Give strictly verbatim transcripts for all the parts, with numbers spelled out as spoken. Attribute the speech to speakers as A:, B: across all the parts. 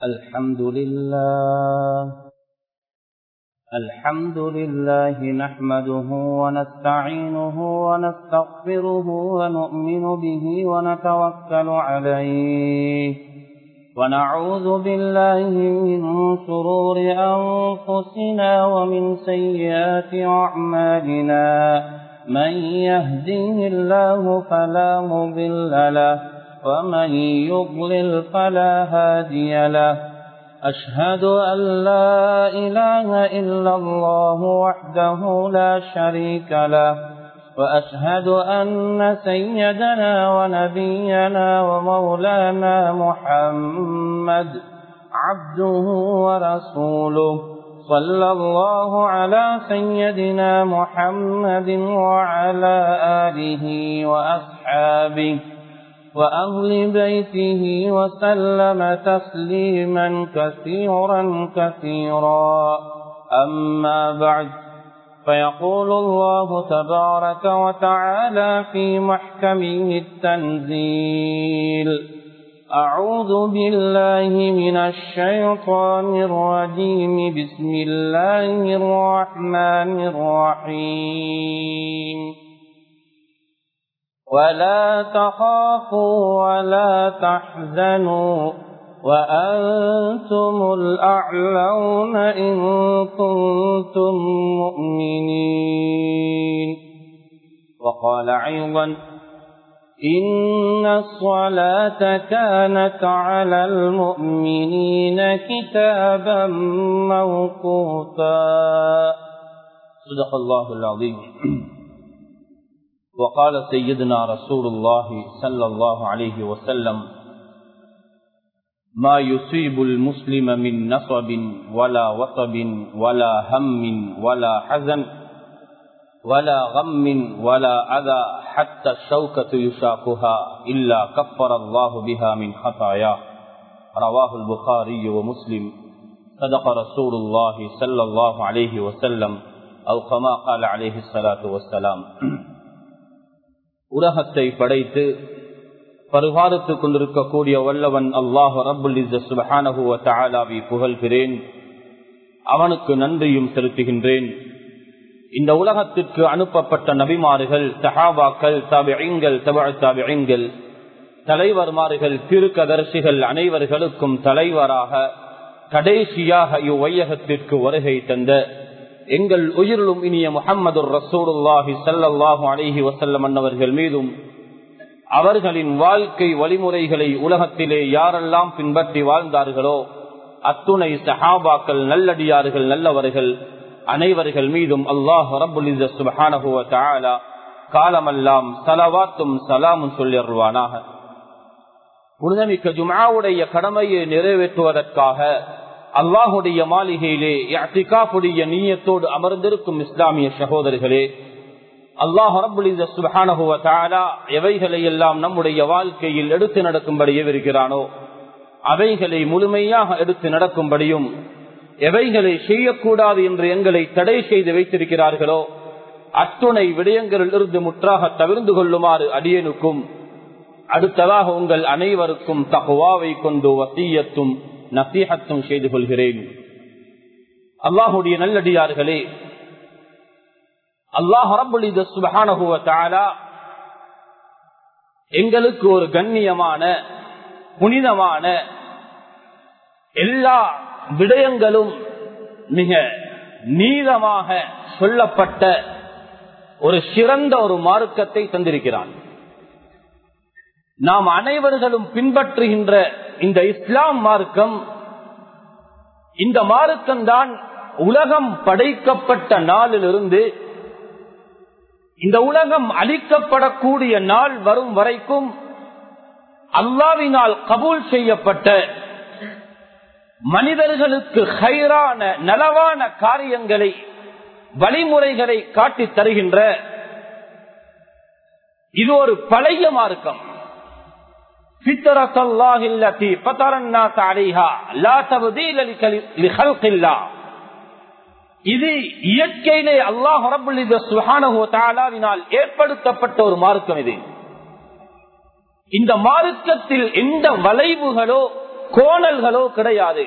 A: الحمد لله الحمد لله نحمده ونستعينه ونستغفره ونؤمن به ونتوكل عليه ونعوذ بالله من شرور أنفسنا ومن سيئات أعمالنا من يهده الله فلا مضل له ومن يضلل فلا هادي له أشهد أن لا إله إلا الله وحده لا شريك له وأشهد أن سيدنا ونبينا ومولانا محمد عبده ورسوله صلى الله على سيدنا محمد وعلى آله وأصحابه وأهل بيته وسلم تسليما كثيرا كثيرا أما بعد فيقول الله تبارك وتعالى في محكمه التنزيل أعوذ بالله من الشيطان الرجيم بسم الله الرحمن الرحيم ولا تخافوا ولا تحزنوا وأنتم الأعلون إن كنتم مؤمنين وقال أيضا إن الصلاة كانت على المؤمنين كتابا موقوتا صدق الله العظيم وقال سيدنا رسول الله صلى الله عليه وسلم ما يصيب المسلم من نصب ولا وصب ولا هم ولا حزن ولا غم ولا أذى حتى الشوكة يشاكها إلا كفر الله بها من خطاياه رواه البخاري ومسلم صدق رسول الله صلى الله عليه وسلم أو كما قال عليه الصلاة والسلام. உலகத்தை படைத்து பரிபாலித்துக் கொண்டிருக்கக்கூடிய வல்லவன் அல்லாஹ் ரப்புல் இஸ்ஸத் சுப்ஹானஹு வ தஆலாவை புகழ்கிறேன், அவனுக்கு நன்றியும் செலுத்துகின்றேன். இந்த உலகத்திற்கு அனுப்பப்பட்ட நபிமார்கள், சஹாபாக்கள், தாபிஈன்கள், தபஅ தாபிஈன்கள், தலைவர்மார்கள், தீர்க்கதரிசிகள் அனைவர்களுக்கும் தலைவராக கடைசியாக இவ்வையகத்திற்கு வருகை தந்த எங்கள் உயிரிலும் இனிய முஹம்மதுர் ரசூலுல்லாஹி ஸல்லல்லாஹு அலைஹி வஸல்லம் அன்னவர்கள் மீதும் அவர்களின் வாழ்க்கை வழிமுறைகளை உலகத்திலே யாரெல்லாம் பின்பற்றி வாழ்ந்தார்களோ அத்துணை சஹாபாக்கள், நல்லடியார்கள், நல்லவர்கள் அனைவர்கள் மீதும் அல்லாஹ் ரப்புல் இஸ்ஸத் சுப்ஹானஹு வ தஆலா காலமெல்லாம் ஸலவாத்தும் ஸலாமும் சொல்லிடுவானாக. புனிதமிக்க ஜும்ஆவுடைய கடமையை நிறைவேற்றுவதற்காக அல்லாஹுடைய மாளிகையிலே இஅ்திகாஃபுடைய நிய்யத்தோடு அமர்ந்திருக்கும் இஸ்லாமிய சகோதரர்களே, அல்லாஹ் ரப்புல் இஸ்ஸத் சுப்ஹானஹு வ தஆலா எவைகளை எல்லாம் நம்முடைய வாழ்க்கையில் எடுத்து நடக்கும்படி ஏவிருக்கிறானோ அவைகளை முழுமையாக எடுத்து நடக்கும்படியும், எவைகளை செய்யக்கூடாது என்று எங்களை தடை செய்து வைத்திருக்கிறார்களோ அத்துணை விடயங்களில் இருந்து முற்றாக தவிர்ந்து கொள்ளுமாறு அடியனுக்கும் அடுத்ததாக உங்கள் அனைவருக்கும் தக்வாவை கொண்டு வசியத்தும் நசீஹத்தும் செய்து கொள்கிறேன். அல்லாஹுடைய நல்லடியார்களே, அல்லாஹ் ரப்புல் இஸ்ஸத் சுப்ஹானஹு வ தஆலா எங்களுக்கு ஒரு கண்ணியமான புனிதமான எல்லா விடயங்களும் மிக நீளமாக சொல்லப்பட்ட ஒரு சிறந்த ஒரு மார்க்கத்தை தந்திருக்கிறான். நாம் அனைவர்களும் பின்பற்றுகின்ற இந்த இஸ்லாம் மார்க்கம், இந்த மார்க்கம்தான் உலகம் படைக்கப்பட்ட நாளிலிருந்து இந்த உலகம் அழிக்கப்படக்கூடிய நாள் வரும் வரைக்கும் அல்லாஹ்வினால் கபூல் செய்யப்பட்ட மனிதர்களுக்கு ஹைரான நலவான காரியங்களை, வழிமுறைகளை காட்டித் தருகின்ற இது ஒரு பழைய மார்க்கம். இது இயற்கையிலே அல்லாஹ் ரப்புல் இஸ்ஸத் சுப்ஹானஹு வ தஆலாவினால் ஏற்படுத்தப்பட்ட ஒரு மார்க்கம். இது இந்த மார்க்கத்தில் எந்த வளைவுகளோ கோணல்களோ கிடையாது.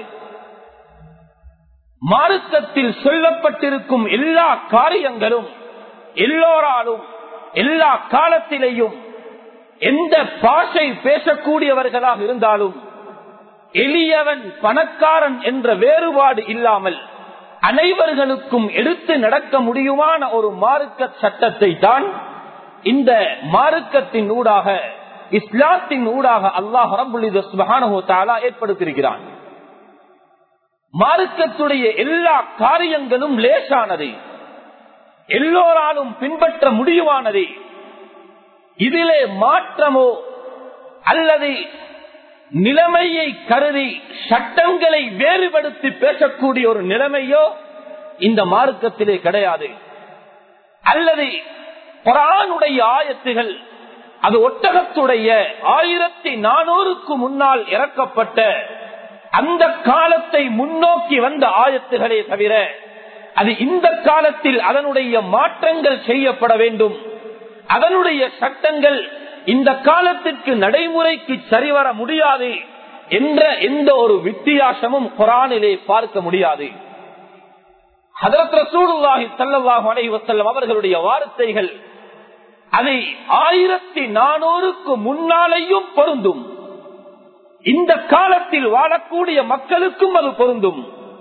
A: மார்க்கத்தில் சொல்லப்பட்டிருக்கும் எல்லா காரியங்களும் எல்லோராலும் எல்லா காலத்திலேயும் எந்த பாஷை பேசக்கூடியவர்களாக இருந்தாலும் எளியவன் பணக்காரன் என்ற வேறுபாடு இல்லாமல் அனைவர்களுக்கும் எடுத்து நடக்க முடியுமான ஒரு மார்க்க சட்டத்தை தான் இந்த மார்க்கத்தின் ஊடாக இஸ்லாத்தின் ஊடாக அல்லாஹ் ரப்பல் இஸ்ஸத் சுப்ஹானஹு வ தஆலா ஏற்படுத்தியிருக்கிறான். மார்க்கத்துடைய எல்லா காரியங்களும் லேசானது, எல்லோராலும் பின்பற்ற முடியுமானது. இதிலே மாற்றமோ அல்லது நிலைமையை கருதி சட்டங்களை வேறுபடுத்தி பேசக்கூடிய ஒரு நிலைமையோ இந்த மார்க்கத்திலே கிடையாது. அல்லது குர்ஆனுடைய ஆயத்துகள் அது ஒட்டகத்துடைய ஆயிரத்தி நானூறுக்கு முன்னால் இறக்கப்பட்ட அந்த காலத்தை முன்னோக்கி வந்த ஆயத்துகளே தவிர அது இந்த காலத்தில் அதனுடைய மாற்றங்கள் செய்யப்பட வேண்டும், அதனுடைய சட்டங்கள் இந்த காலத்திற்கு நடைமுறைக்கு சரிவர முடியாது என்ற எந்த ஒரு வித்தியாசமும் குர்ஆனிலே பார்க்க முடியாது. ஹஜ்ரத் ரசூலுல்லாஹி ஸல்லல்லாஹு அலைஹி வஸல்லம் அவர்களுடைய வார்த்தைகள் அதை ஆயிரத்தி நானூறுக்கு முன்னாலேயும் பொருந்தும், இந்த காலத்தில் வாழக்கூடிய மக்களுக்கும் அது பொருந்தும்.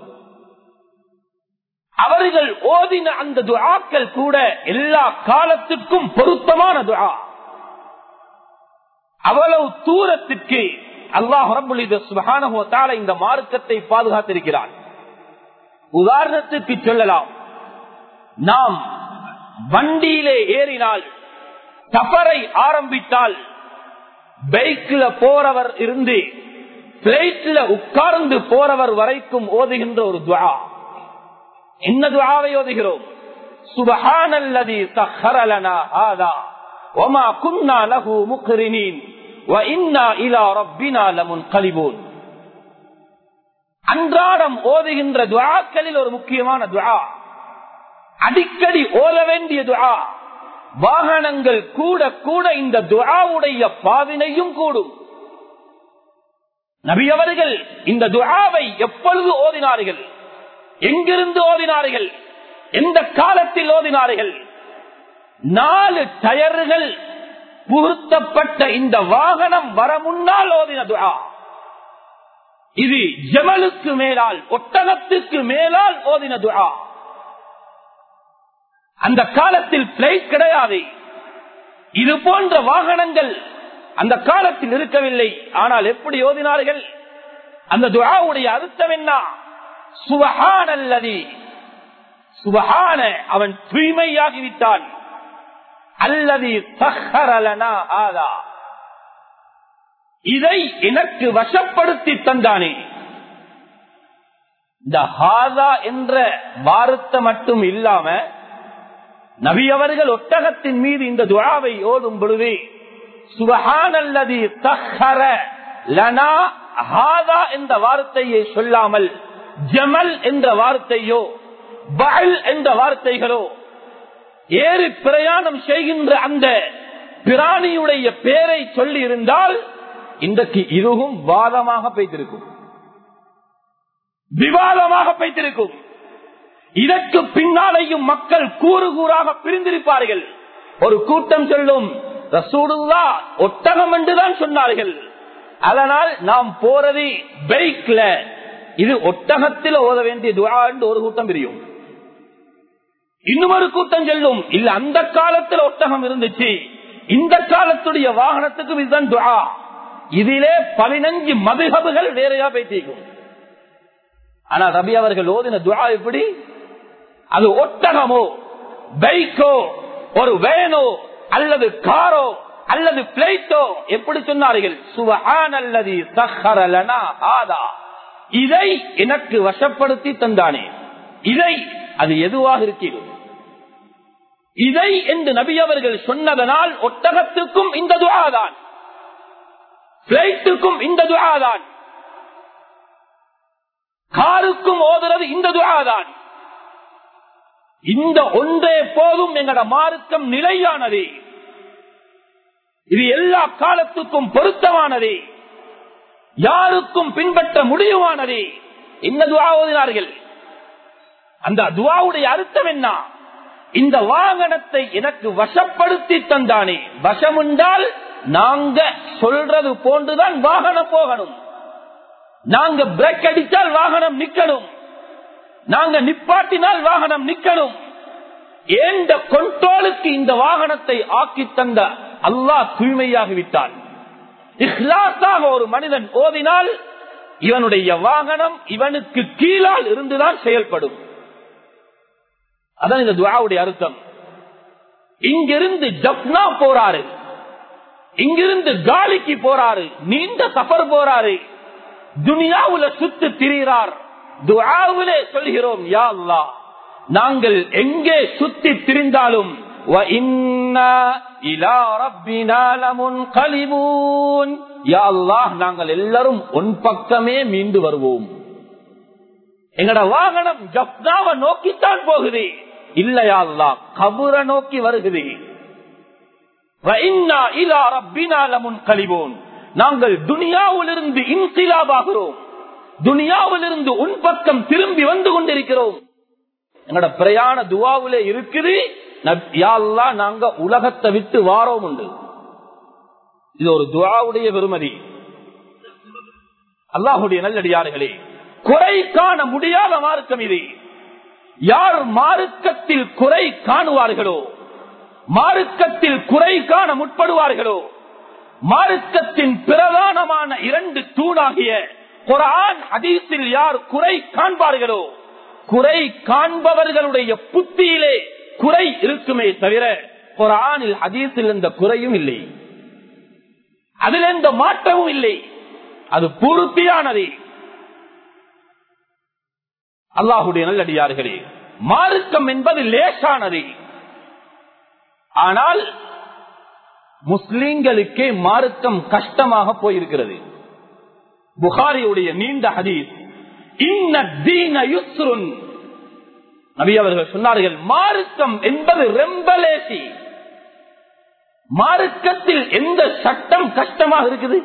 A: அவர்கள் ஓதின அந்த துஆக்கள் கூட எல்லா காலத்திற்கும் பொருத்தமான துஆ. அவ்வளவு தூரத்திற்கு அல்லாஹ் ரப்பல் இஸ்ஸத் சுப்ஹானஹு வ தஆலா இந்த மார்க்கத்தை பாதுகாத்திருக்கிறான். உதாரணத்துக்கு சொல்லலாம், நாம் வண்டியிலே ஏறினால் சஃபரை ஆரம்பித்தால் பைக்ல போறவர் இருந்து பிளைட்ல உட்கார்ந்து போறவர் வரைக்கும் ஓதுகின்ற ஒரு துஆ. என்ன துஆவை ஓதுகிறோம்? சுப்ஹானல்லதி சஹ்ஹர லனா ஹாதா வமா குன்னா லஹு முக்ரினீன் வ இன்னா இலா ரப்பினா லமுன்கலிபூன். அன்றாடம் ஓதுகின்ற துஆக்களில் ஒரு முக்கியமான துஆ, அடிக்கடி ஓத வேண்டிய துஆ. வாகனங்கள் கூட கூட இந்த துஆவுடைய பாவினையும் கூடும். நபி அவர்கள் இந்த துஆவை எப்பொழுது ஓதினார்கள், எங்கிருந்து ஓதினார்கள், எந்த காலத்தில் ஓதினார்கள்? நாலு டயர்கள் புகுத்தப்பட்ட இந்த வாகனம் வர முன்னால் ஓதின துஆ. இது ஜமலுக்கு மேலால் ஒட்டகத்துக்கு மேலால் ஓதின துஆ. அந்த காலத்தில் பிளைட் கிடையாது, இது போன்ற வாகனங்கள் அந்த காலத்தில் இருக்கவில்லை. ஆனால் எப்படி ஓதினார்கள்? அந்த துஆவுடைய அர்த்தம் என்ன? சுப்ஹானல்லதி, சுப்ஹான அவன் தூய்மையாகிவிட்டான், அல்லதி சஹ்ஹர லனா ஹாதா இதை எனக்கு வசப்படுத்தி தந்தானே. இந்த ஹாதா என்ற வார்த்தை மட்டும் இல்லாம நபி அவர்கள் ஒட்டகத்தின் மீது இந்த துஆவை ஓதும் பொழுது சுப்ஹானல்லதி சஹ்ஹர லனா ஹாதா என்ற வார்த்தையை சொல்லாமல் ஜமல் என்ற வார்த்தையோ பஅல் என்ற வார்த்தைகளோ ஏறி பிரயாணம் செய்கின்ற அந்த பிராணியுடைய பெயரை சொல்லி இருந்தால் இன்றைக்கு இதுவும் வாதமாக பேய்த்திருக்கும், விவாதமாக பேய்த்திருக்கும். இதற்கு பின்னாலேயும் மக்கள் கூறு கூறாக பிரிந்திருப்பார்கள். ஒரு கூட்டம் சொல்லும் ரசூலுல்லாஹ் ஒட்டகம் என்றுதான் சொன்னார்கள், அதனால் நாம் போறது பைக்ல, இது ஒட்டகத்தில் ஓத வேண்டிய துஆ என்று ஒரு கூட்டம் பிரியும். இன்னும் ஒரு கூட்டம் சொல்லும் இல்ல, அந்த காலத்தில் ஒட்டகம் இருந்துச்சு, இந்த காலத்துடைய வாகனத்துக்கு இதுதான் துஆ. இதிலே பதினஞ்சு மதுஹபுகள் வேறையா பேசிக்கும். ஆனா ரபி அவர்கள் ஓதின துஆ எப்படி? அது ஒட்டகமோ பைக்கோ ஒரு வேனோ அல்லது காரோ அல்லது பிளைட்டோ எப்படி சொன்னார்கள்? சுப்ஹானல்லதி சஹ்ஹர லனா ஹாதா, இதை எனக்கு வசப்படுத்தி தந்தானே. இதை அது எதுவாக இருக்கிறது? இதை என்று நபி அவர்கள் சொன்னதனால் ஒட்டகத்துக்கும் இந்த துஆ தான், பிளைட்டுக்கும் இந்த துஆ தான், காருக்கும் ஓதுறது இந்த துஆ தான். இந்த ஒன்றே போதும் எங்கட மார்க்கம் நிலையானது, இது எல்லா காலத்துக்கும் பொருத்தமானது.
B: யாருக்கும் பின்பற்ற முடியுமானது. என்ன துஆ ஓதினார்கள்? அந்த துஆவுடைய அர்த்தம் என்ன? இந்த வாகனத்தை எனக்கு வசப்படுத்தி தந்தானே. வசம் என்றால் நாங்க சொல்றது போன்றுதான் வாகனம் போகணும். நாங்க பிரேக் அடித்தால் வாகனம் நிக்கணும், நாங்க நிப்பாட்டினால் வாகனம் நிக்கணும். எந்த கண்ட்ரோலுக்கு இந்த வாகனத்தை ஆக்கி தந்த அல்லாஹ் தூய்மையாகிவிட்டான். இஹ்லாஸாக ஒரு மனிதன் ஓதினால் இவனுடைய வாகனம் இவனுக்கு கீழால் இருந்துதான் செயல்படும். அதான் இந்த துஆவுடைய அர்த்தம். இங்கிருந்து ஜப்னா போறாரு, இங்கிருந்து காலிக்கு போறாரு, நீண்ட சஃபர் போறாரு, துனியாவுல சுத்து திரிகிறார். துஆவிலே சொல்கிறோம், யா அல்லாஹ் நாங்கள் எங்கே சுத்தி திரிந்தாலும் வ இன்னா இலா ரப்பினா லமுன்கலிபூன், யா அல்லாஹ் நாங்கள் எல்லாரும் உன் பக்கமே மீண்டு வருவோம். எங்கட வாகனம் ஜப்னாவை நோக்கித்தான் போகுது, இல்லையா அல்லாஹ் கபரை நோக்கி வருகுது. வ இன்னா இலா ரப்பினா லமுன்கலிபூன், நாங்கள் துனியாவிலிருந்து இன்கிலாபாகிறோம், துனியாவிலிருந்து உன் பக்கம் திரும்பி வந்து கொண்டிருக்கிறோம். எங்கட பிரயாண துஆவிலே இருக்குது, யா அல்லாஹ் நாங்க உலகத்தை விட்டு வாரோம் உண்டு. இது ஒரு துஆவுடைய பெருமதி. அல்லாஹ்வுடைய நல்லடியார்களே, குறை காண முடியாத மார்க்கம் இது. யார் மார்க்கத்தில் குறை காணுவார்களோ, மார்க்கத்தில் குறை காண முற்படுவார்களோ, மார்க்கத்தின் பிரதானமான இரண்டு தூணாகிய குர்ஆன் ஹதீஸில் யார் குறை காண்பார்களோ, குறை காண்பவர்களுடைய புத்தியிலே குறை இருக்குமே தவிர குர்ஆனில் ஹதீஸில் எந்த குறையும் இல்லை, அதில் எந்த மாற்றமும் இல்லை, அது பூர்த்தியானது. அல்லாஹ்வுடைய நல்லடியார்களே, மார்க்கம் என்பது லேசானது. ஆனால் முஸ்லிம்களுக்கே மார்க்கம் கஷ்டமாக போயிருக்கிறது. புகாரியுடைய நீண்ட ஹதீஸ், இன்ன தீன யுஸ்ருன், நபி அவர்கள் சொன்னார்கள், மார்க்கம் என்பது ரொம்ப லேசி. மார்க்கத்தில் எந்த சட்டம் கஷ்டமாக இருக்குது?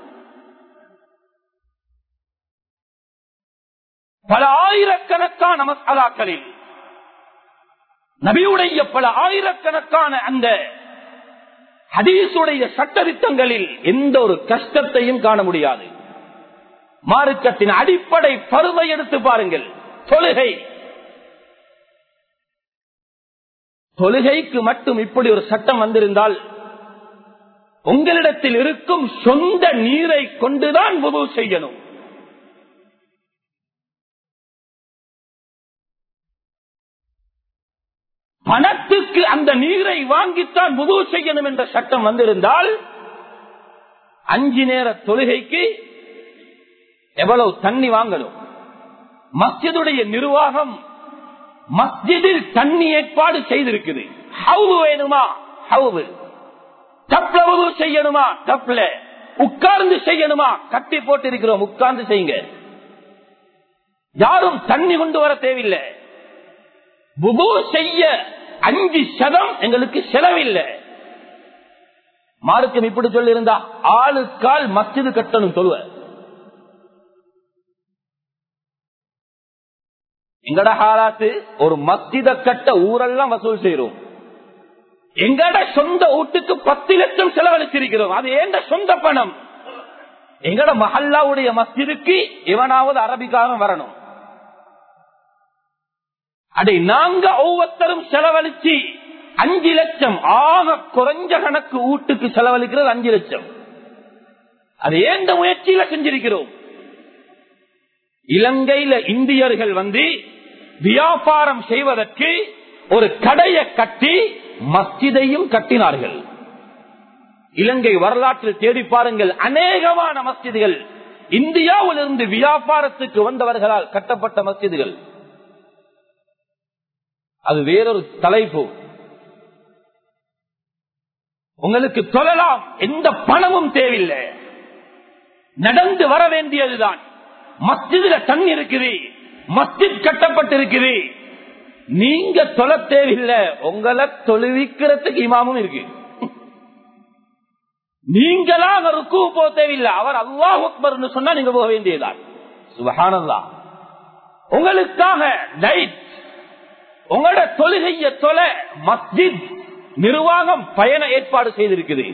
B: பல ஆயிரக்கணக்கான மஸ்அலாக்களில் நபியுடைய பல ஆயிரக்கணக்கான அந்த ஹதீஸுடைய சட்டதிட்டங்களில் எந்த ஒரு கஷ்டத்தையும் காண முடியாது. மார்க்கத்தின் அடிப்படை பருவை எடுத்து பாருங்கள். தொழுகை, தொழுகைக்கு மட்டும் இப்படி ஒரு சட்டம் வந்திருந்தால் உங்களிடத்தில் இருக்கும் சொந்த நீரை கொண்டுதான் வுது செய்யணும். பணத்துக்கு அந்த நீரை வாங்கித்தான் வுது செய்யணும் என்ற சட்டம் வந்திருந்தால் அஞ்சு நேர தொழுகைக்கு எவ்வளவு தண்ணி வாங்கணும்? மஸ்ஜிதுடைய நிர்வாகம் மஸ்ஜிதில் தண்ணி ஏற்பாடு செய்திருக்குது. ஹவுது வேணுமா? ஹவுது. டப்ல வுது செய்யணுமா? டப்ல. உட்கார்ந்து செய்யணுமா? கட்டி போட்டு இருக்கிறோம், உட்கார்ந்து செய்யுங்க. யாரும் தண்ணி கொண்டு வர தேவையில்லை. வுது செய்ய அஞ்சு சதம் எங்களுக்கு செலவில்லை. மார்க்கம் இப்படி சொல்லி இருந்தா ஆளுக்கால் மஸ்ஜிது கட்டணும் சொல்லுவ. எங்கட ஹாலாத்து ஒரு மஸ்ஜித கட்ட ஊரெல்லாம் வசூல் செய்யறோம். எங்கட சொந்த வீட்டுக்கு பத்து லட்சம் செலவழிச்சிருக்கிறோம். அது ஏண்ட சொந்த பணம். எங்கட மஹல்லாவுடைய மஸ்ஜிதுக்கு எவனாவது அரபிக்காரன் வரணும். அதை நாங்க ஒவ்வொருத்தரும் செலவழிச்சு அஞ்சு லட்சம், ஆக குறைஞ்ச கணக்கு வீட்டுக்கு செலவழிக்கிறது அஞ்சு லட்சம். அது ஏண்ட முயற்சியில செஞ்சிருக்கிறோம். இலங்கையில இந்தியர்கள் வந்து வியாபாரம் செய்வதற்கு ஒரு கடையை கட்டி மஸ்ஜிதையும் கட்டினார்கள். இலங்கை வரலாற்றில் தேடி பாருங்கள், அநேகமான மஸ்ஜிதுகள் இந்தியாவிலிருந்து வியாபாரத்துக்கு வந்தவர்களால் கட்டப்பட்ட மஸ்ஜிதுகள். அது வேறொரு தலைப்பு. உங்களுக்கு சொல்லலாம், எந்த பணமும் தேவையில்லை, நடந்து வர வேண்டியதுதான். மஸ்ஜிதுல தண்ணி இருக்குது, மஸ்ஜித் கட்டப்பட்டிருக்குது, நீங்க தொழ தேவையில்லை, உங்களை தொழுவிக்கிறதுக்கு இமாமும் இருக்கு. நீங்களாக ருக்கு போக தேவையில்லை. அவர் அல்லாஹ் அக்பர் சொன்னா நீங்க போக வேண்டியதான். சுப்ஹானல்லாஹ். உங்களுக்காக லைட், உங்களோட தொழுகைய தொலை மஸ்ஜித் நிர்வாகம் பயண ஏற்பாடு செய்திருக்குது.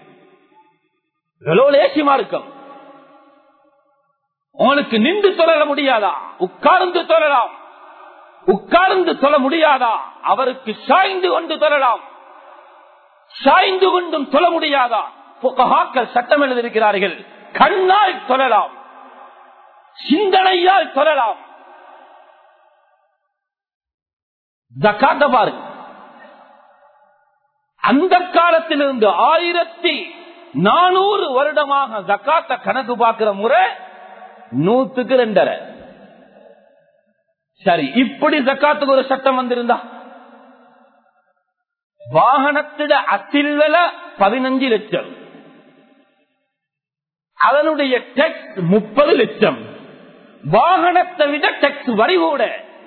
B: லேசிமா இருக்கும். உங்களுக்கு நின்று தொழ முடியாதா? உட்கார்ந்து தொழலாம். உட்கார்ந்து தொழ முடியாதா? அவருக்கு சாய்ந்து கொண்டு தொழலாம். சாய்ந்து கொண்டும் தொழ முடியாதா? புகஹாக்கள் சட்டம் எழுதியிருக்கிறார்கள். கண்ணால் தொழலாம், சிந்தனையால் தொழலாம். ஜகாத்த பாருங்க. அந்த காலத்திலிருந்து ஆயிரத்தி நானூறு வருடமாக ஜகாத்த கணக்கு பார்க்கிற முறை நூத்துக்கு ரெண்டரை. சரி, இப்படி ஜக்காத்துக்கு ஒரு சட்டம் வந்திருந்தா வாகனத்திட அசில் விலை பதினஞ்சு லட்சம், அதனுடைய டெக்ஸ் முப்பது லட்சம், வாகனத்தை விட டெக்ஸ் வரி கூட.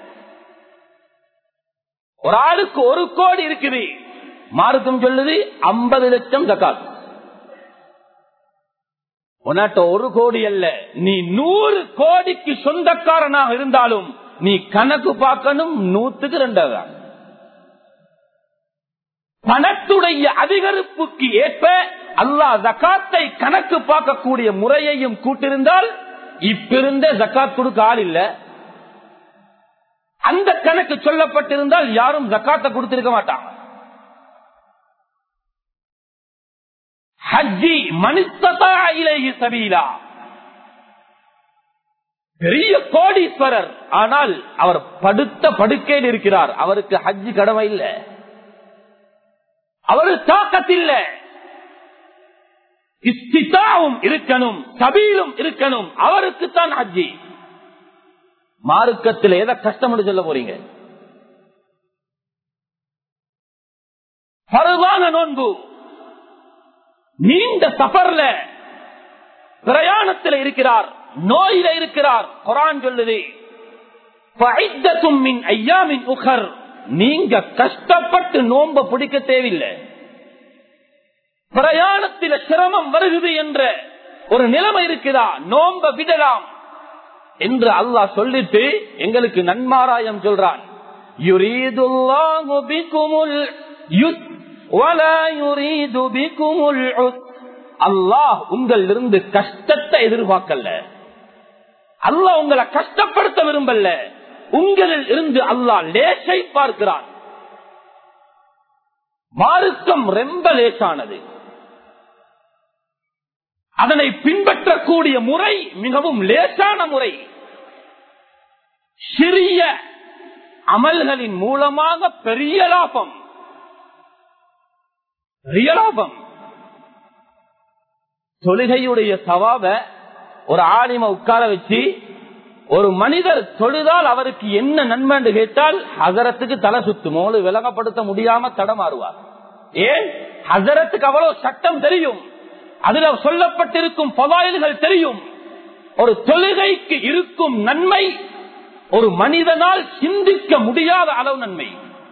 B: ஒரு ஆளுக்கு ஒரு கோடி இருக்குது, மார்க்கம் சொல்லுது ஐம்பது லட்சம் ஜக்காத். உன்னாட்ட ஒரு கோடி அல்ல, நீ நூறு கோடிக்கு சொந்தக்காரனாக இருந்தாலும் நீ கணக்கு பார்க்கணும் நூத்துக்கு ரெண்டாவது. பணத்துடைய அதிகரிப்புக்கு ஏற்ப அல்லாஹ் ஜகாத்தை கணக்கு பார்க்கக்கூடிய முறையையும் கூட்டிருந்தால் இப்பிருந்த ஜகாத் கொடுக்க ஆள் இல்ல. அந்த கணக்கு சொல்லப்பட்டிருந்தால் யாரும் ஜகாத்தை கொடுத்திருக்க மாட்டாங்க. ஹஜ்ஜி மனிஸ்ததா இலைஹி சபீலா, பெரிய கோடீஸ்வரர், ஆனால் அவர் படுத்த படுக்கையில் இருக்கிறார், அவருக்கு ஹஜ்ஜி கடமை இல்லை, அவரு தாக்கத்தில்ல. இஸ்திதாவும் இருக்கணும், சபீலும் இருக்கணும், அவருக்குத்தான் ஹஜ்ஜி. மார்க்கத்தில் எதை கஷ்டம் சொல்ல போறீங்க? பரவான நோன்பு, நீண்ட சஃபர்ல பிரயாணத்தில் இருக்கிறார், நோயில இருக்கிறார். குர்ஆன் சொல்லுது ஃபஇத்தத்தும் மின் அய்யாமின் உகர், நீங்க கஷ்டப்பட்டு நோன்ப பிடிக்க தேவையில்லை. பிரயாணத்தில் சிரமம் வருகிறது என்ற ஒரு நிலைமை இருக்குதா, நோன்ப விடலாம் என்று அல்லாஹ் சொல்லிட்டு எங்களுக்கு நன்மாராயம் சொல்றான். யுரீதுல்லாஹு பிகுமுல் யுஸ் வலா யுரீது பிகுமுல் உஸ், அல்லாஹ் உங்களிலிருந்து கஷ்டத்தை எதிர்பார்க்கல, அல்லாஹ் உங்களை கஷ்டப்படுத்த விரும்பல, உங்களில் இருந்து அல்லாஹ் லேசை பார்க்கிறான். மார்க்கம் ரொம்ப லேசானது, அதனை பின்பற்றக்கூடிய முறை மிகவும் லேசான முறை. சிறிய அமல்களின் மூலமாக பெரிய லாபம், பெரிய லாபம். தொழுகையுடைய சவாப ஒரு ஆலிம உட்கார வச்சு ஒரு மனிதர் தொழுதால் அவருக்கு என்ன நன்மை என்று கேட்டால் ஹசரத்துக்கு தலை சுத்துமோடு விளங்கப்படுத்த முடியாம தடமாறுவார். ஏன்? ஹசரத்துக்கு அவ்வளவு சட்டம் தெரியும், அதுல சொல்லப்பட்டிருக்கும் பவாயில்கள் தெரியும். ஒரு தொழுகைக்கு இருக்கும் நன்மை ஒரு மனிதனால் சிந்திக்க முடியாத அளவு நன்மை.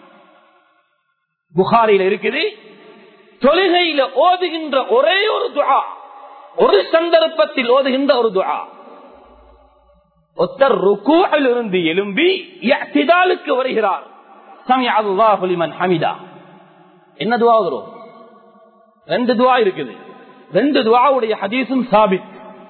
B: புகாரில் இருக்குது, தொழுகையில ஓதுகின்ற ஒரே ஒரு துஆ, ஒரு சந்தர்ப்பத்தில் ஓதுகின்ற ஒரு துஆ, ஒருத்தர் ருக்கூஇல் இருந்து எழும்பி இஅ்திதாலுக்கு வருகிறார், சமிஅ அல்லாஹு லிமன் ஹமிதா, என்ன துஆ வரும்? ரெண்டு துஆ இருக்குது, ரெண்டு துஆவுடைய ஹதீஸும் சாபித்.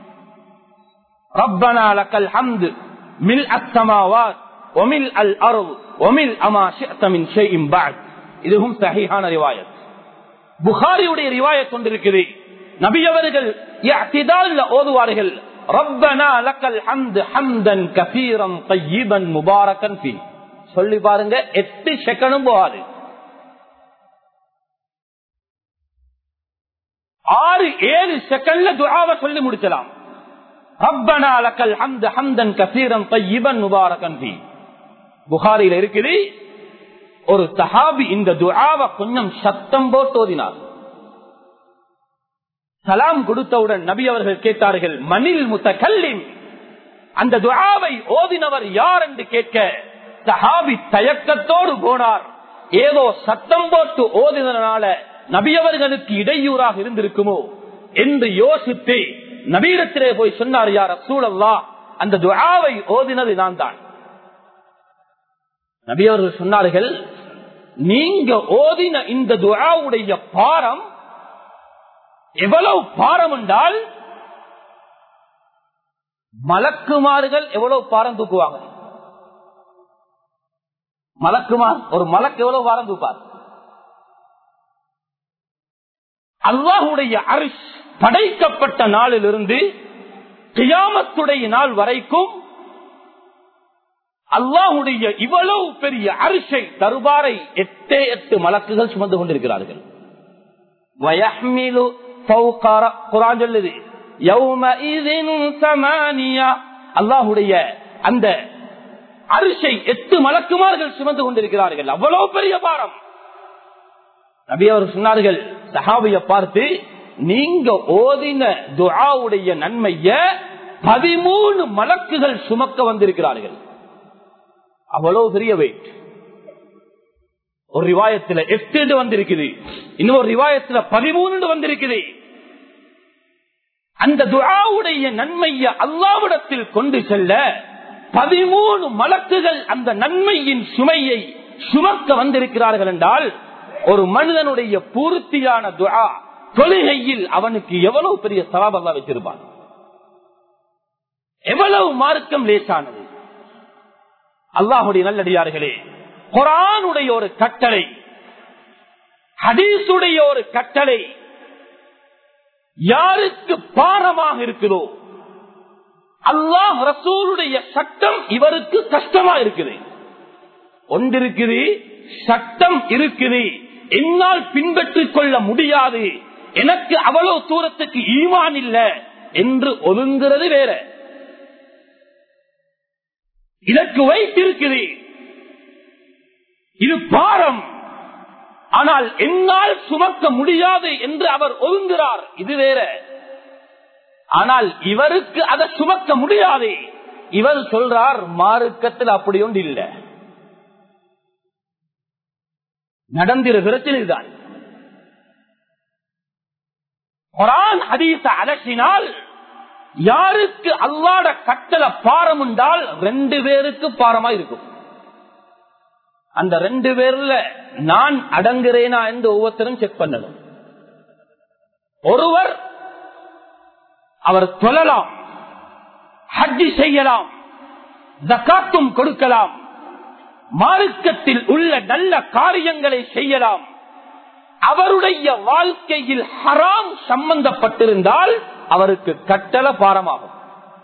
B: ரப்பனா லக்கல் ஹம்து மில் அஸ்ஸமாவாத் வ மில் அல் அர்த் வ மில் அமா ஷிஅத மின் ஷைஇன் பஅத். இதுவும் சஹீஹான ரிவாயத். புகாரியுடைய ரிவாயத் கொண்டிருக்குது, நபி அவர்கள் இஅ்திதால்ல ஓதுவார்கள், ரப்பனா லக்கல் ஹம்து ஹம்தன் கஸீரன் தய்யிபன் முபாரக்கன் ஃபீ. சொல்லி பாருங்க, எட்டு செகண்டும் போகாது, ஆறு ஏழு செகண்ட்ல துஆவை சொல்லி முடிக்கலாம். ரப்பனா லக்கல் ஹம்து ஹம்தன் கஸீரன் தய்யிபன் முபாரக்கன் ஃபீ. புகாரில இருக்குது, ஒரு சஹாபி இந்த துஆவை கொஞ்சம் சத்தம் போட்டு ஓதினார். சலாம் கொடுத்தவுடன் நபி அவர்கள் கேட்டார்கள், மனில் முத்தகல்லிம், அந்த துஆவை ஓதினவர் யார் என்று கேட்க சஹாபி தயக்கத்தோடு போனார். ஏதோ சத்தம் போட்டு ஓதினால நபி அவர்களுக்கு இடையூறாக இருந்திருக்குமோ, என்று யோசித்து நபியிடத்திலே போய் சொன்னார், யா ரசூலல்லாஹ், அந்த துஆவை ஓதினது நான் தான். நபி அவர்கள் சொன்னார்கள், நீங்க ஓதின இந்த துஆவுடைய பாரம் எவ்வளவு பாரம் என்றால் மலக்குமார்கள் எவ்வளவு பாரம் தூக்குவாங்க. மலக்குமார், ஒரு மலக்கு எவ்வளவு பாரம் தூப்பார். அல்லாஹுடைய அரிஷ் படைக்கப்பட்ட நாளிலிருந்து கியாமத்துடைய நாள் வரைக்கும் அல்லாஹுடைய இவ்வளவு பெரிய அரிஷை தர்பாரை எட்டே எட்டு மலக்குகள் சுமந்து கொண்டிருக்கிறார்கள். குர்ஆன் சொல்லுது, அல்லாஹுடைய அந்த அரிஷை எட்டு மலக்குமார்கள் சுமந்து கொண்டிருக்கிறார்கள். அவ்வளவு பெரிய பாரம். நபி அவர் சொன்னார்கள் சஹாபியை பார்த்து, நீங்க ஓதின துஆவுடைய நன்மைய பதிமூணு மலக்குகள் சுமக்க வந்திருக்கிறார்கள். அவ்வளவு பெரிய வெயிட். ஒரு ரிவாயத்துல எட்டு வந்திருக்குது, இன்னொரு ரிவாயத்துல பதிமூணு வந்திருக்குது. அந்த துஆவுடைய நன்மைய அல்லாஹ்விடத்தில் கொண்டு செல்ல பதிமூணு மலக்குகள் அந்த நன்மையின் சுமையை சுமக்க வந்திருக்கிறார்கள் என்றால், ஒரு மனிதனுடைய பூர்த்தியான துஆ தொழுகையில் அவனுக்கு எவ்வளவு பெரிய சவாப் அல்லாஹ் வச்சிருப்பான். எவ்வளவு மார்க்கம் லேசானது. அல்லாஹுடைய நல்லடியார்களே, குர்ஆனுடைய ஒரு கட்டளை, ஹதீஸுடைய ஒரு கட்டளை யாருக்கு பாரமாக இருக்குதோ, அல்லாஹ் ரசூலுடைய சட்டம் இவருக்கு கஷ்டமா இருக்குது. ஒன்றிருக்குது, சட்டம் இருக்குது, என்னால் பின்பற்றிக் கொள்ள முடியாது, எனக்கு அவ்வளவு தூரத்துக்கு ஈமான் இல்ல என்று ஒதுங்கிறது வேற. இதற்கு வைத்திருக்குது, இது பாரம், ஆனால் என்னால் சுமக்க முடியாது என்று அவர் ஒதுங்குகிறார், இது வேற. ஆனால் இவருக்கு அதை சுமக்க முடியாது, இவர் சொல்றார் மார்க்கத்தில் அப்படி ஒன்று இல்லை. நடந்திர பிரச்சனை தான். குர்ஆன் ஹதீஸ அலசினால் யாருக்கு அல்லாஹ்வுடைய கட்டளை பாரம் என்றால் ரெண்டு பேருக்கு பாரமா இருக்கும். அந்த ரெண்டு பேர்ல நான் அடங்குறேனா என்று ஒவ்வொருத்தரும் செக் பண்ணணும். ஒருவர் அவர் தொழலாம், ஹஜ் செய்யலாம், ஜகாத்தும் கொடுக்கலாம், மார்க்கத்தில் உள்ள நல்ல காரியங்களை செய்யலாம், அவருடைய வாழ்க்கையில் ஹராம் சம்பந்தப்பட்டிருந்தால் அவருக்கு கட்டளை பாரமாகும்.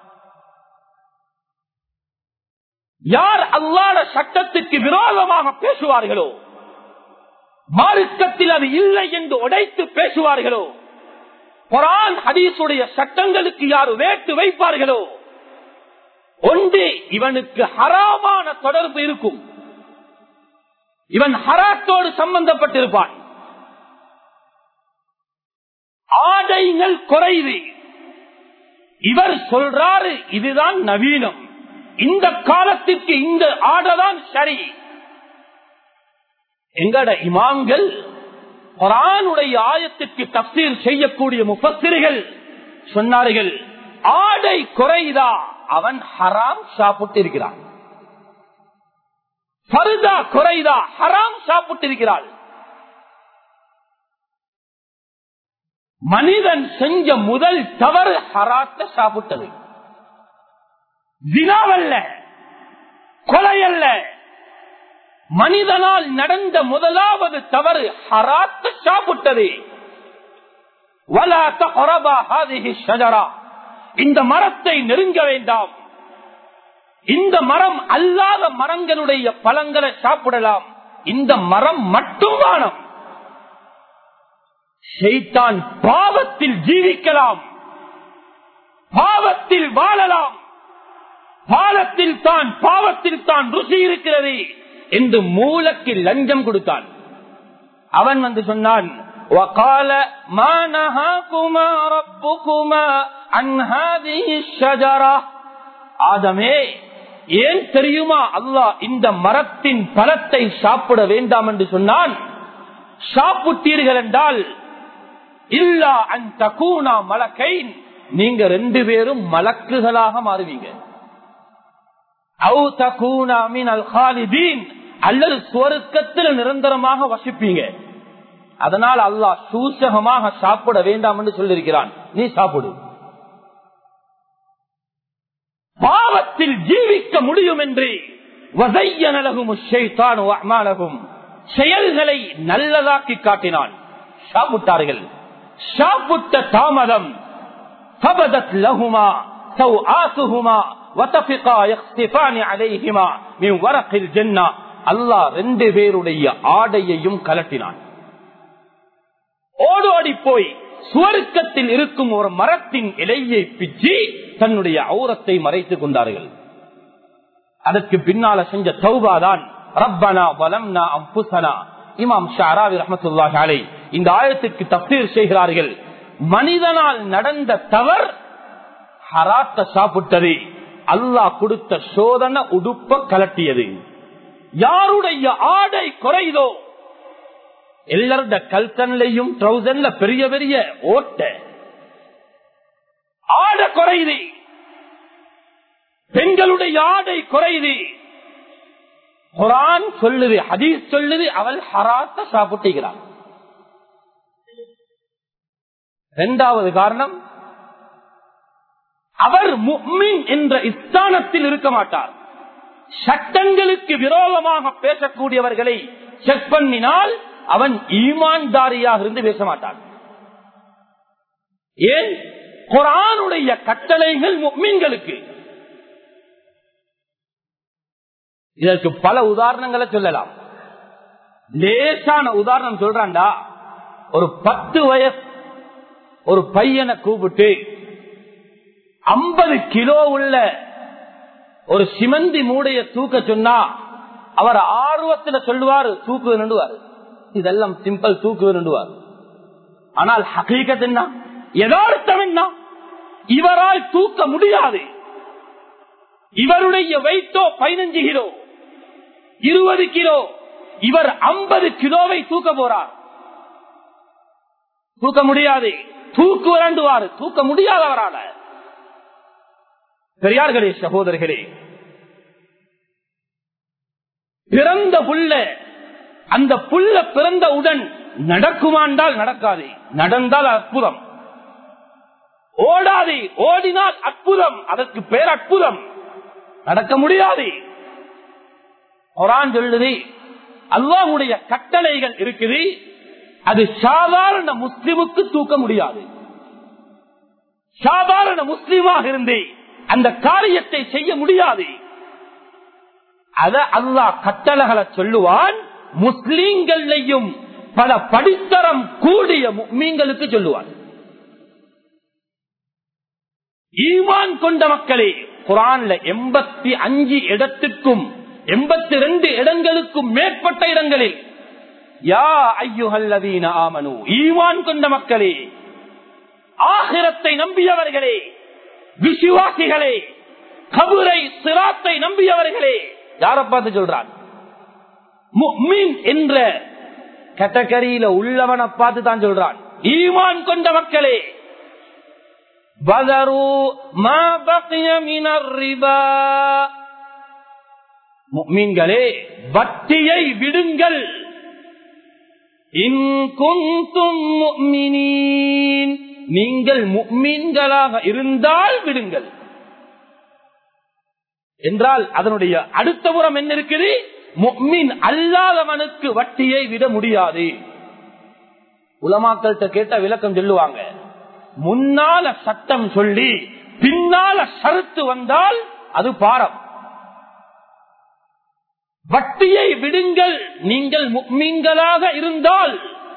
B: யார் அல்லாஹ்வுடைய சட்டத்துக்கு விரோதமாக பேசுவார்களோ, மார்க்கத்தில் அது இல்லை என்று உடைத்து பேசுவார்களோ, குர்ஆன் ஹதீஸுடைய சட்டங்களுக்கு யார் வேட்டு வைப்பார்களோ, ஒன்று இவனுக்கு ஹராமான தொடர்பு இருக்கும், இவன் ஹராத்தோடு சம்பந்தப்பட்டிருப்பான். ஆடைகள் குறைவு, இவர் சொல்றாரு இதுதான் நவீனம், இந்த காலத்திற்கு இந்த ஆடைதான் சரி. எங்கட இமாம்கள் குர்ஆனுடைய ஆயத்திற்கு தஃசீர் செய்யக்கூடிய முஃபஸ்ஸிர்கள் சொன்னார்கள், ஆடை குறைதா அவன் ஹராம் சாப்பிட்டு இருக்கிறான், ஃபர்தா குறைதா ஹராம் சாப்பிட்டு இருக்கிறாள். மனிதன் செஞ்ச முதல் தவறு ஹராத்த சாப்பிட்டது. ஜினாவல்ல, கொலையல்ல, மனிதனால் நடந்த முதலாவது தவறு ஹராத்த சாப்பிட்டது. வலா தக்ரபா ஹாதிஹி ஷஜரா, இந்த மரத்தை நெருங்க வேண்டாம், இந்த மரம் அல்லாத மரங்களுடைய பழங்களை சாப்பிடலாம், இந்த மரம் மட்டும் வானம். ஷைத்தான் பாவத்தில் ஜீவிக்கலாம், பாவத்தில் வாழலாம், பாவத்தில் தான் பாவத்தில் தான் ருசி இருக்கிறது என்று மூலக்கு லஞ்சம் கொடுத்தான். அவன் வந்து சொன்னான், وَقَالَ مَا نَهَاكُمَا رَبُّكُمَا عَنْ هَذِهِ الشَّجَرَةِ, ஆதமே ஏன் தெரியுமா அல்லாஹ் இந்த மரத்தின் பழத்தை சாப்பிட வேண்டாம் என்று சொன்னான்? சாப்பிட்டீர்கள் என்றால் இல்லா அன் தகூனா மலக்கைன், நீங்க ரெண்டு பேரும் மலக்குகளாக மாறுவீங்க. அவு தகூனா மினல் காலிதீன், அல்லது சுவர்க்கத்தில் நிரந்தரமாக வசிப்பீங்க. அதனால் அல்லாஹ் சூசகமாக சாப்பிட வேண்டாம் என்று சொல்லியிருக்கிறான். நீ சாப்பிடு. பாவத்தில் ஜீவிக்க முடியும் என்று செயல்களை நல்லதாக்கி காட்டினான். சாப்பிட்டார்கள். சாப்பிட்ட தாமதம் அல்லாஹ் ரெண்டு பேருடைய ஆடையையும் கலட்டினான். ஓடோடி போய் சுவர்க்கத்தில் இருக்கும் ஒரு மரத்தின் இலையை பிச்சு தன்னுடைய ஔரத்தை மறைத்துக் கொண்டார்கள். அதற்கு பின்னால செஞ்ச தௌபாதான் ரப்பனா வலம்னா அன்ஃபுஸனா. இமாம் ஷஅராவி ரஹ்மத்துல்லாஹி அலைஹி இந்த ஆயத்துக்கு தஃப்சீர் செய்கிறார்கள். மனிதனால் நடந்த தவறு ஹராத்த சாப்பிட்டது, அல்லாஹ் கொடுத்த சோதனை உடுப்ப கலட்டியது. யாருடைய ஆடை குறைதோ எல்லாருடைய கல்கன்லையும் ட்ரௌசர்ல பெரிய பெரிய ஓட்ட ஆடை குறையுது. பெண்களுடைய ஆடை குறையுது. குர்ஆன் சொல்லுது, ஹதீஸ் சொல்லுது, அவள் ஹராத்த சாப்பிட்டுகிறாள். இரண்டாவது காரணம், அவர் முஃமின் என்ற ஸ்தானத்தில் இருக்க மாட்டார். சட்டங்களுக்கு விரோதமாக பேசக்கூடியவர்களை செக் பண்ணினால் அவன் ஈமான்தாரியாக இருந்து பேச மாட்டான். ஏன்? குர்ஆனுடைய கட்டளைகள் முஃமின்களுக்கு. இதற்கு பல உதாரணங்களை சொல்லலாம். லேசான உதாரணம் சொல்றான்டா, ஒரு பத்து வயசு ஒரு பையனை கூப்பிட்டு ஐம்பது கிலோ உள்ள ஒரு சிமந்தி மூடைய தூக்க சொன்னா அவர் ஆர்வத்தில் சொல்லுவார் தூக்கு வேண்டுவார். இதெல்லாம் சிம்பிள் தூக்கு வேண்டுவார். ஆனால் ஹகீகத் என்ன, யதார்த்தம் என்ன, இவரால் தூக்க முடியாது. இவருடைய வெயிட்டோ பதினஞ்சு கிலோ இருபது கிலோ, இவர் ஐம்பது கிலோவை தூக்க போறார். தூக்க முடியாது. தூக்கு விரண்டுவார். தூக்க முடியாதவரால. பெரியார்களே, சகோதரர்களே, பிறந்த புள்ள, அந்த புள்ள பிறந்தவுடன் நடக்குமாண்டால் நடக்காது, நடந்தால் அற்புதம். ஓடாது, ஓடினால் அற்புதம். அதற்கு பேர் அற்புதம். நடக்க முடியாது. குர்ஆன் சொல்லுது, அல்லாஹ்வுடைய கட்டளைகள் இருக்குது, அது சாதாரண முஸ்லிமுக்கு தூக்க முடியாது. சாதாரண முஸ்லிமாக இருந்து அந்த காரியத்தை செய்ய முடியாது. அத அல்லாஹ் கட்டளைகளை சொல்லுவான். முஸ்லிம்களையும் பல படித்தரம் கூடிய முஃமின்களுக்கு சொல்லுவான். ஈமான் கொண்ட மக்களே, குர்ஆன்ல எண்பத்தி அஞ்சு இடத்துக்கும் எண்பத்தி ரெண்டு இடங்களுக்கும் மேற்பட்ட இடங்களில் யா அய்யுஹல்லதீன ஆமனு, ஈமான் கொண்ட மக்களே, ஆகிரத்தை நம்பியவர்களே, விசுவாசிகளே, கபரை சிராத்தை நம்பியவர்களே, யாரை பார்த்து சொல்றான்? முஃமின் என்ற கேட்டகரியில உள்ளவனை பார்த்து தான் சொல்றான். ஈமான் கொண்ட மக்களே, பதரு மா பகிய மினர் ரிபா, முஃமின்களே வட்டியை விடுங்கள். இன் குன்தும் முஃமினீன், நீங்கள் முஃமின்களாக இருந்தால் விடுங்கள் என்றால் அதனுடைய அடுத்த புறம் என்ன இருக்குது? முஃமின் அல்லாதவனுக்கு வட்டியை விட முடியாது. உலமாக்கள்கிட்ட கேட்ட விளக்கம் சொல்லுவாங்க. முன்னால சட்டம் சொல்லி பின்னால ஷரத்து வந்தால் அது பாரம். வட்டியை விடுங்கள் நீங்கள் முஃமின்களாக இருந்தால்.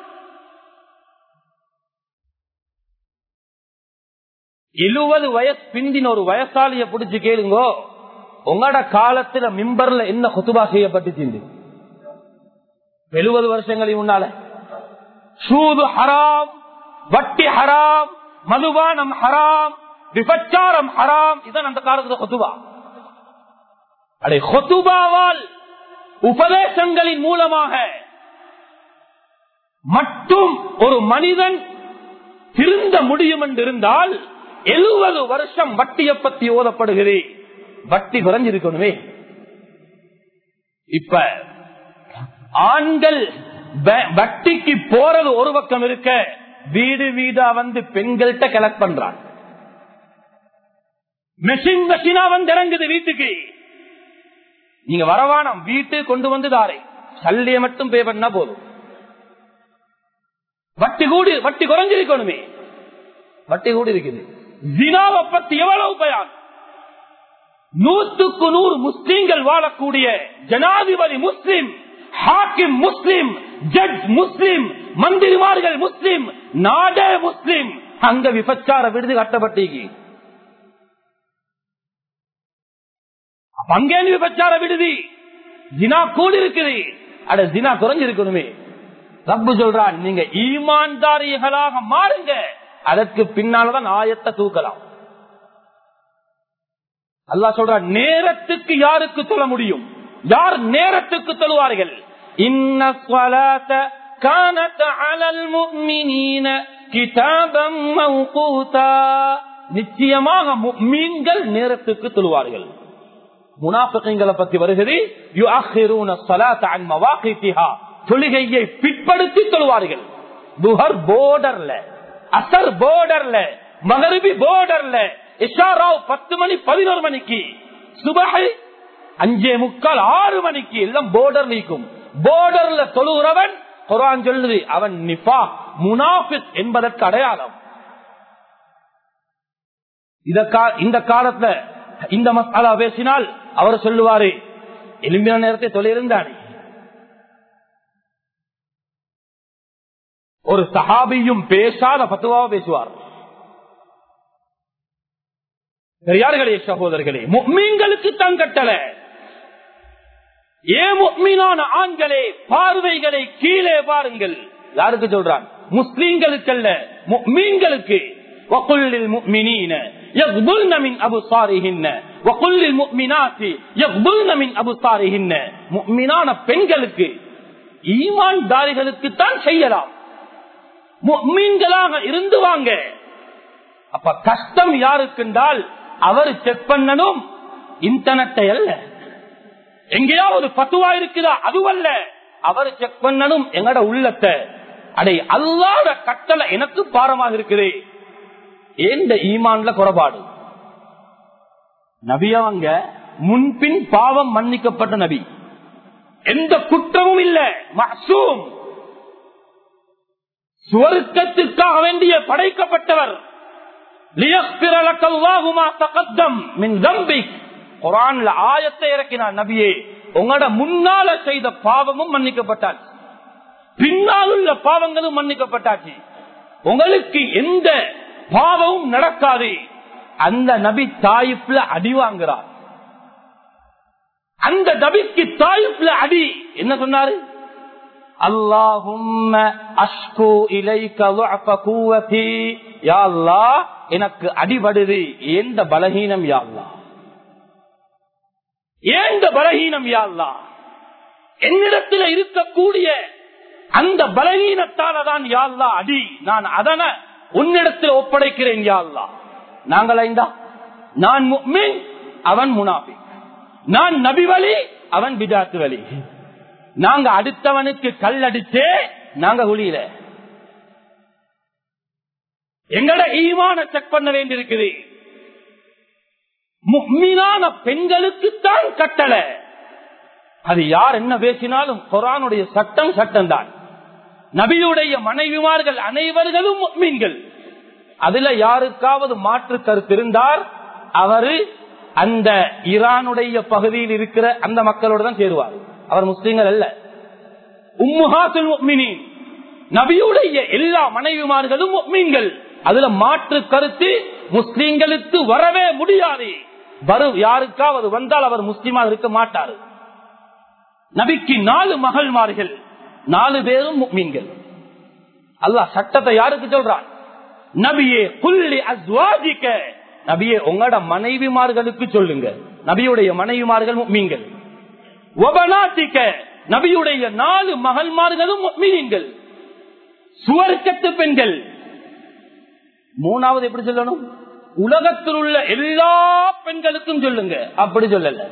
B: எழுபது வயசு பிந்தின ஒரு வயசாலிய பிடிச்சு கேளுங்கோ, உங்களோட காலத்துல மிம்பர்ல என்ன குத்துபா செய்யப்பட்டுச்சு? எழுபது வருஷங்களுக்கு முன்னால சூது ஹராம், வட்டி ஹராம், மதுபானம் ஹராம், விபச்சாரம் ஹராம். இதான் அந்த காலத்துல குத்துபா. அடே, குத்துபாவால் உபதேசங்களின் மூலமாக மட்டும் ஒரு மனிதன் திருந்த முடியும் என்று இருந்தால் எழுபது வருஷம் வட்டியை பத்தி ஓதப்படுகிறது. வட்டி குறைஞ்சிருக்கணுமே. இப்ப ஆண்கள் வட்டிக்கு போறது ஒரு பக்கம் இருக்க, வீடு வீடா வந்து பெண்கள்கிட்ட கலெக்ட் பண்றான். மெஷின் மெஷினா வந்து இறங்குது வீட்டுக்கு. நீங்க வரவானம் வீட்டு கொண்டு வந்து தாரை சல்லிய மட்டும் பே பண்ணா போதும். வட்டி கூடி வட்டி குறைஞ்சிருக்கணுமே. வட்டி கூடி இருக்குது. ஜினாவை பத்தி எவ்வளவு பயான். நூற்றுக்கு நூறு முஸ்லீம்கள் வாழக்கூடிய ஜனாதிபதி முஸ்லிம், ஹாக்கிம் முஸ்லிம், ஜட்ஜ் முஸ்லிம், மந்திரிமார்கள் முஸ்லிம், நாடே முஸ்லிம். அங்க விபச்சார விடுதி கட்டப்பட்டீங்க. அங்கே விபச்சார விடுதி ஜினா கூடி இருக்குது. அட ஜினா குறைஞ்சிருக்கணுமே. ரப்பு சொல்றான், நீங்க ஈமான்தாரிகளாக மாறுங்க, அதற்கு பின்னால்தான் ஆயத்தை தூக்கலாம். அல்லாஹ் சொல்றான், நேரத்துக்கு யாருக்கு சொல்ல முடியும்? யார் நேரத்துக்கு சொல்லுவார்கள்? இன்ன ஸலாத கானத் அலல் முஃமினீன கிதாபம் மவ்கூதா. நிச்சயமாக முஃமின்கள் நேரத்துக்கு சொல்லுவார்கள். முனாஃபிகீன்களை பத்தி வருகிறது, யுஅখিরூன ஸலாத அன் மவாகிதிஹா. தொழுகையை பிற்படுத்தி சொல்லுவார்கள். துஹர் போர்டர்ல, அசர் போர்டர்ல, மகரிபி போர்டர்ல, இஷாராவ் பத்து மணி பதினோரு மணிக்கு, சுபஹை அஞ்சே முக்கால் ஆறு மணிக்கு எல்லாம் போர்டர் நீக்கும். போர்டர்ல தொழுகிறவன் குர்ஆன் சொல்லுது அவன் நிஃபாக் முனாஃபிக் என்பதற்கு அடையாளம். இந்த காலத்துல இந்த மசாலா பேசினால் அவர் சொல்லுவாரு, எலும்பின நேரத்தை தொழிலிருந்தானே. ஒரு சஹாபியும் பேசாத பத்துவாவை பேசுவார். பெரியார்களே, சகோதரர்களே, முஃமின்களுக்கு தான் கட்டளை. ஏ முஃமினான ஆண்களே, பார்வைகளை கீழே பாருங்கள். யாருக்கு சொல்றான்? முஸ்லிம்களுக்கு அல்ல, முஃமின்களுக்கு. وَقُلْ لِلْمُؤْمِنِينَ يَغْضُضْنَ مِنْ أَبْصَارِهِنَّ وَقُلْ لِلْمُؤْمِنَاتِ يَغْضُضْنَ مِنْ أَبْصَارِهِنَّ. முஃமினான பெண்களுக்கு, ஈமான்தாரிகளுக்கு தான் செய்யலாம். முஃமின்களாக இருந்து வாங்க. அப்ப கஷ்டம் யாருக்குண்டால் அவர் செக் பண்ணணும், இன்டர்நெட்டை அல்ல. எங்கேயாவது பத்துவா இருக்குதா அதுவல்ல, அவர் செக் பண்ணணும் எங்கட உள்ளத்தை. அடே அல்லாஹ்வுடைய கட்டளை எனக்கு பாரமாக இருக்குது, ஏந்த ஈமான்ல குறைபாடு. நபியவங்க முன்பின் பாவம் மன்னிக்கப்பட்ட நபி, எந்த குற்றமும் இல்ல, மஅசூம், சுவர்க்கத்திற்காக வேண்டிய படைக்கப்பட்டவர். லியக்ஃபிர லக்கல்லாஹு மா தகத்தம் மின் தம்பிக். குர்ஆன்ல ஆயத்தை இறக்கினார், நபியே உங்களோட முன்னால செய்த பாவமும் மன்னிக்கப்பட்டாச்சு, பின்னால் உள்ள பாவங்களும் மன்னிக்கப்பட்டாச்சு, உங்களுக்கு எந்த பாவமும் நடக்காது. அந்த நபி தாயிப்ல அடி வாங்குறார். அந்த நபிக்கு தாயிப்ல அடி என்ன சொன்னாரு? அல்லாஹும்ம அஷ்கு இலைக ضعف قوتي. யா அல்லாஹ், எனக்கு அடிபடுது, ஏந்த பலஹீனம் யா அல்லாஹ், ஏந்த பலஹீனம் யா அல்லாஹ், என்னிடத்தில் இருக்கக்கூடிய அந்த பலஹீனத்தாலதான் யா அல்லாஹ் அடி, நான் அதனை உன்னிடத்தில் ஒப்படைக்கிறேன் யா அல்லாஹ். நாங்கள் ஐந்தா, நான் முஃமின், அவன் முனாஃபிக், நான் நபி வழி, அவன் பிதாத் வழி. நாங்க அடுத்தவனுக்கு கல் அடிச்சே நாங்க குளியில. எங்கட ஈமான செக் பண்ண வேண்டியிருக்குது. முஃமினான பெண்களுக்குத்தான் கட்டளை. அது யார் என்ன பேசினாலும் குர்ஆனுடைய சட்டம் சட்டம் தான். நபியுடைய மனைவிமார்கள் அனைவர்களும் முஃமின்கள். அதுல யாருக்காவது மாற்று கருத்து இருந்தால் அவரு அந்த ஈரானுடைய பகுதியில் இருக்கிற அந்த மக்களோடு தான் சேருவார். அவர் முஸ்லிம்கள் அல்ல. உம்முஹாத்துல் முஃமினீன், நபியுடைய எல்லா மனைவிமார்களும் முஃமின்கள். அதுல மாற்று கருத்து முஸ்லிம்களுக்கு வரவே முடியாது. வரும் யாருக்காவது வந்தால் அவர் முஸ்லிமா இருக்க மாட்டார். நபிக்கு நாலு மகள்மார்கள், நாலு பேரும் முஃமின்கள். அல்லாஹ் சட்டத்தை யாருக்கு சொல்றான்? நபியே குல்லி அஸ்வாஜிக, நபியே உங்களோட மனைவிமார்களுக்கு சொல்லுங்க. நபியுடைய மனைவிமார்கள் முஃமின்கள். வபனாத்திக, நபியுடைய நாலு மகள்மார்களும் முஃமினீன்கள், சுவர்க்கத்து பெண்கள். மூணாவது எப்படி சொல்லணும்? உலகத்தில் உள்ள எல்லா பெண்களுக்கும் சொல்லுங்க, அப்படி சொல்லல.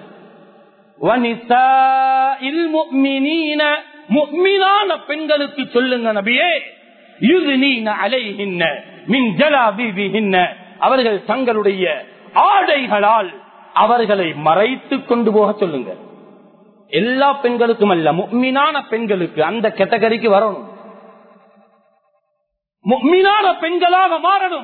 B: வனிசாஇல் முஃமினீன, முஃமினான பெண்களுக்கு சொல்லுங்க நபியே, யுத்னீன அலைஹின்ன மின் ஜலாபிபிஹின்ன, அவர்கள் தங்களுடைய ஆடைகளால் அவர்களை மறைத்து கொண்டு போக சொல்லுங்க. எல்லா பெண்களுக்கும் அல்ல, முஃமினான பெண்களுக்கு அந்த கேட்டகரிக்கு வரணும். முஃமினான பெண்களாக மாறணும்.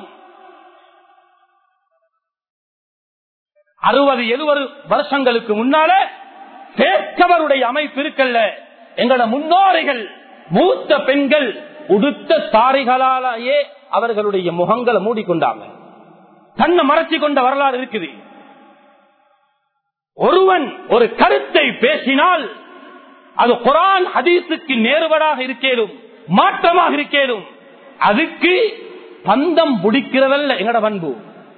B: அறுபது எழுபது வருஷங்களுக்கு முன்னால பேர்க்கவருடைய அமைப்பு இருக்கல்ல. எங்களோட முன்னோர்கள் மூத்த பெண்கள் உடுத்த சாரிகளாலேயே அவர்களுடைய முகங்களை மூடிக்கொண்டாங்க. தன்னை மறைச்சு கொண்ட வரலாறு இருக்குது. ஒருவன் ஒரு கருத்தை பேசினால் அது குர்ஆன் ஹதீஸுக்கு நேர்வடாக இருக்கேனும் மாற்றமாக இருக்கேனும், அதுக்கு பந்தம் பிடிக்கிறதல்ல எங்கட பண்பு.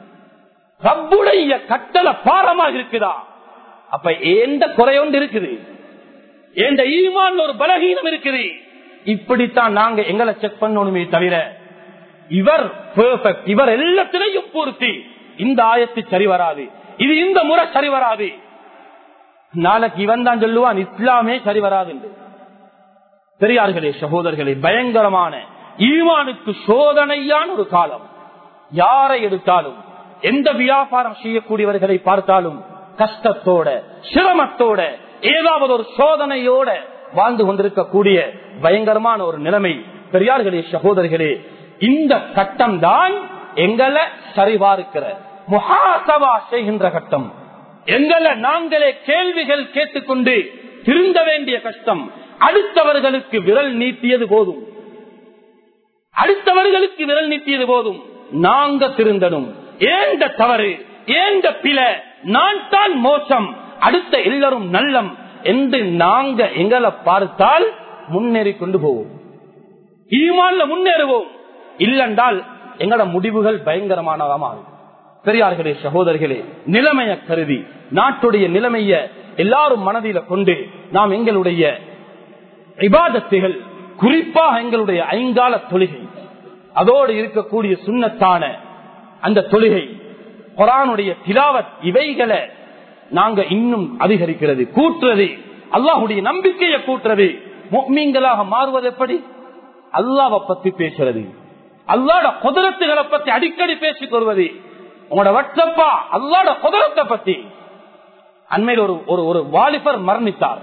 B: ரப்புடைய கட்டளை பாரமாக இருக்குதா? அப்ப எந்த குறையொன்று இருக்குது, எந்த ஈமான் ஒரு பலகீனம் இருக்குது. இப்படித்தான் நாங்க எங்களை செக் பண்ணணுமே தவிர இவர் பெர்ஃபெக்ட், இவர் எல்லாத்திலையும் பூர்த்தி, இந்த ஆயத்து சரி வராது, இது இந்த முறை சரி வராது, நாளைக்கு இவன் தான் சொல்லுவான் இஸ்லாமே சரி வராது என்று. பெரியார்களே, சகோதரர்களே, பயங்கரமான ஈமானுக்கு சோதனையான ஒரு காலம். யாரை எடுத்தாலும், எந்த வியாபாரம் செய்யக்கூடியவர்களை பார்த்தாலும் கஷ்டத்தோட சிரமத்தோட ஏதாவது ஒரு சோதனையோட வாழ்ந்து கொண்டிருக்கக்கூடிய பயங்கரமான ஒரு நிலைமை. பெரியார்களே, சகோதரர்களே, இந்த கட்டம் தான் எங்களை சரிபார்க்கிற முஹாசபா செய்கின்ற கட்டம். எங்களை நாங்களே கேள்விகள் கேட்டுக்கொண்டு திருந்த வேண்டிய கஷ்டம். அடுத்தவர்களுக்கு விரல் நீட்டியது போதும், அடுத்தவர்களுக்கு விரல் நீட்டியது போதும், நாங்க திருந்தனும். ஏந்த தவறு, ஏந்த பிழை, நான் தான் மோசம், அடுத்த எல்லாரும் நல்லம் என்று நாங்க எங்களை பார்த்தால் முன்னேறி கொண்டு போவோம், ஈமான்ல முன்னேறுவோம். இல்லென்றால் எங்களோட முடிவுகள் பயங்கரமானதாக. பெரியார்களே, சகோதரர்களே, நிலைமைய கருதி நாட்டுடைய நிலைமைய எல்லாரும் மனதில கொண்டு நாம் எங்களுடைய இபாதத்துகள், குறிப்பாக எங்களுடைய ஐங்கால தொழுகை, அதோடு இருக்கக்கூடிய சுன்னத்தான அந்த தொழுகை, குர்ஆனுடைய திலாவத், இவைகளை நாங்க இன்னும் அதிகரிக்கிறது, கூட்டுறது, அல்லாஹ்வுடைய நம்பிக்கையை கூட்டுறது. முஃமின்களாக மாறுவது எப்படி? அல்லாஹ்வை பத்தி பேசுறது, அல்லாஹ்வுடைய குதிரத்துகளை பத்தி அடிக்கடி பேசிக் கொள்வது. உங்களோட வாட்ஸ்அப்பா அல்லாஹ்வுடைய குதிரத்தை பத்தி. அண்மையில் ஒரு ஒரு வாலிபர் மரணித்தார்.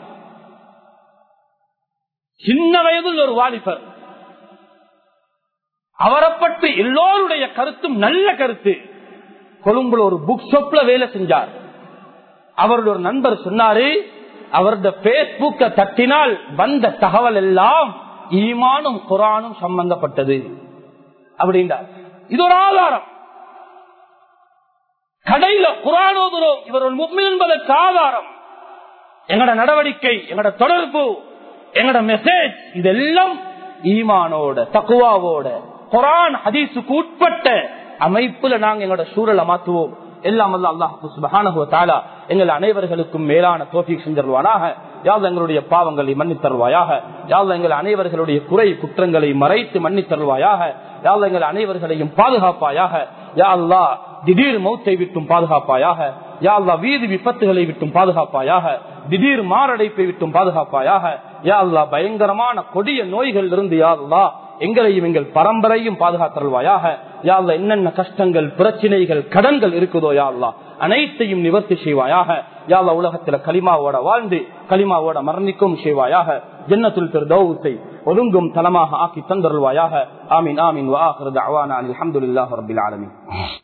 B: சின்ன வயதில் ஒரு வாலிபர். அவரை பற்றி எல்லோருடைய கருத்தும் நல்ல கருத்து. கொழும்புல ஒரு புக் ஷாப்ல வேலை செஞ்சார். அவருடைய ஒரு நண்பர் சொன்னாரு, அவருடைய பேஸ்புக்க தட்டினால் வந்த தகவல் எல்லாம் ஈமானும் குர்ஆனும் சம்பந்தப்பட்டது அப்படின்றார். இது ஒரு ஆதாரம். கடையில குர்ஆன் ஓதுறோம், இவர் ஒரு முஃமின் என்பதற்கு ஆதாரம். எங்கட நடவடிக்கை, எங்கட தொடர்பு, எங்கட மெசேஜ், இதெல்லாம் ஈமானோட தக்வாவோட குர்ஆன் ஹதீஸுக்கு உட்பட்ட அமைப்புல நாங்க எங்களோட சூழலை மாற்றுவோம். எல்லாம் அல்ல அல்லாஹ் சுப்ஹானஹு வ தஆலா எங்கள் அனைவர்களுக்கும் மேலான தௌஃபீக் செஞ்சருவானாக. யா அல்லாஹ் எங்களுடைய பாவங்களை மன்னித் தருவாயாக. யா அல்லாஹ் எங்கள் அனைவர்களுடைய குறை குற்றங்களை மறைத்து மன்னித் தருவாயாக. யா அல்லாஹ் எங்கள் அனைவர்களையும் பாதுகாப்பாயாக. யா அல்லாஹ் திடீர் மௌத்தை விட்டும் பாதுகாப்பாயாக. யா அல்லாஹ் வீதி விபத்துகளை விட்டும் பாதுகாப்பாயாக. திடீர் மாரடைப்பை விட்டும் பாதுகாப்பாயாக. யா அல்லாஹ் பயங்கரமான கொடிய நோய்கள் இருந்து யா அல்லாஹ் எங்களையும் எங்கள் பரம்பரையும் பாதுகாத்தருள்வாயாக. யா அல்லாஹ் என்னென்ன கஷ்டங்கள், பிரச்சனைகள், கடன்கள் இருக்குதோ யா அல்லாஹ் அனைத்தையும் நிவர்த்தி செய்வாயாக. யா அல்லாஹ் உலகத்துல கலிமாவோட வாழ்ந்து கலிமாவோட மரணிக்கும் செய்வாயாக. ஜன்னத்துல் ஃபிர்தௌஸை ஒழுங்கும் தலமாக ஆக்கி தந்தருள்வாயாக. ஆமீன் ஆமீன். வ ஆகிரு தஅவானா அல்ஹம்துலில்லாஹி ரப்பில் ஆலமீன்.